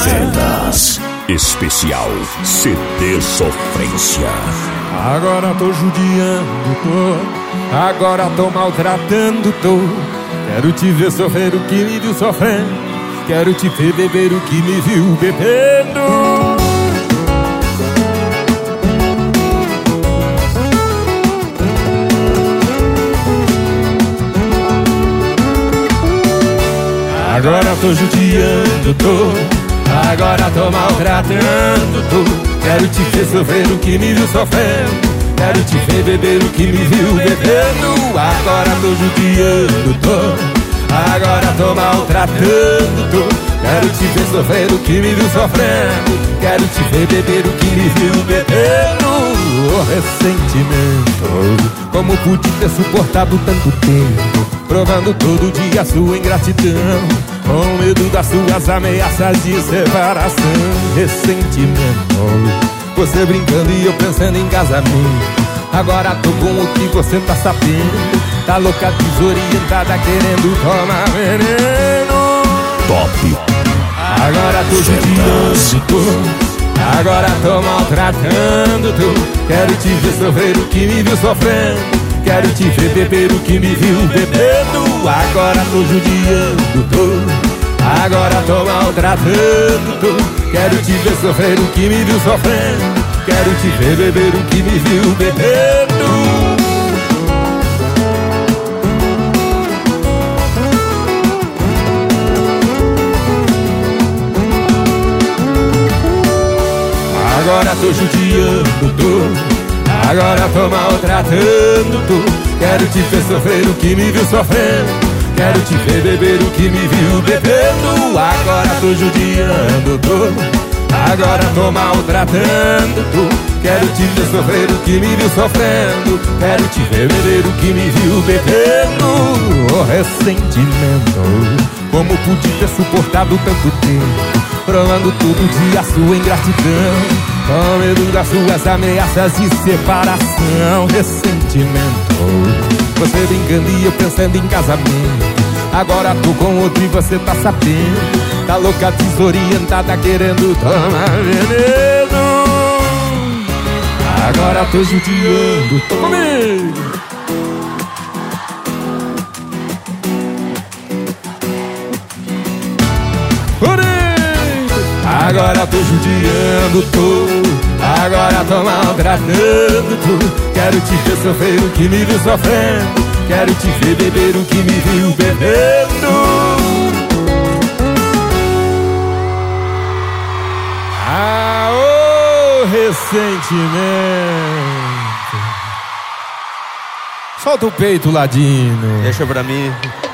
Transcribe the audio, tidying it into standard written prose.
Vendas especial CD Sofrência. Agora tô judiando, tô. Agora tô maltratando, tô. Quero te ver sofrer o que me viu sofrendo. Quero te ver beber o que me viu bebendo. Agora tô judiando, tô. Agora tô maltratando, tô. Quero te ver sofrer o que me viu sofrendo. Quero te ver beber o que me viu bebendo. Agora tô judiando, tô. Agora tô maltratando, tô. Quero te ver sofrer o que me viu sofrendo. Quero te ver beber o que me viu bebendo. O ressentimento, como pude ter suportado tanto tempo, provando todo dia a sua ingratidão, com medo das suas ameaças de separação. Ressentimento, você brincando e eu pensando em casamento. Agora tô com o que você tá sabendo. Tá louca, desorientada, querendo tomar veneno. Top. Agora tô judiando, tô. Agora tô maltratando, tô. Quero te ver sofrer o que me viu sofrendo. Quero te ver beber o que me viu bebendo. Agora tô judiando, tô. Agora tô maltratando, tô. Quero te ver sofrer o que me viu sofrendo. Quero te ver beber o que me viu bebendo. Agora tô judiando, tô. Agora tô maltratando, tô. Quero te ver sofrer o que me viu sofrendo. Quero te ver beber o que me viu bebendo. Agora tô judiando, tô. Agora tô maltratando, tô. Quero te ver sofrer o que me viu sofrendo. Quero te ver beber o que me viu bebendo. O ressentimento, como pude ter suportado tanto tempo, provando todo dia a sua ingratidão, com medo das suas ameaças de separação. Ressentimento, você brincando e eu pensando em casamento. Agora tô com outro e você tá sabendo. Tá louca, desorientada, querendo tomar veneno. Agora tô judiando, tô comigo. Agora tô judiando, tô. Agora tô maltratando, tô. Quero te ver sofrer o que me viu sofrendo. Quero te ver beber o que me viu bebendo. Ah, o ressentimento. Solta o peito, Ladino. Deixa pra mim.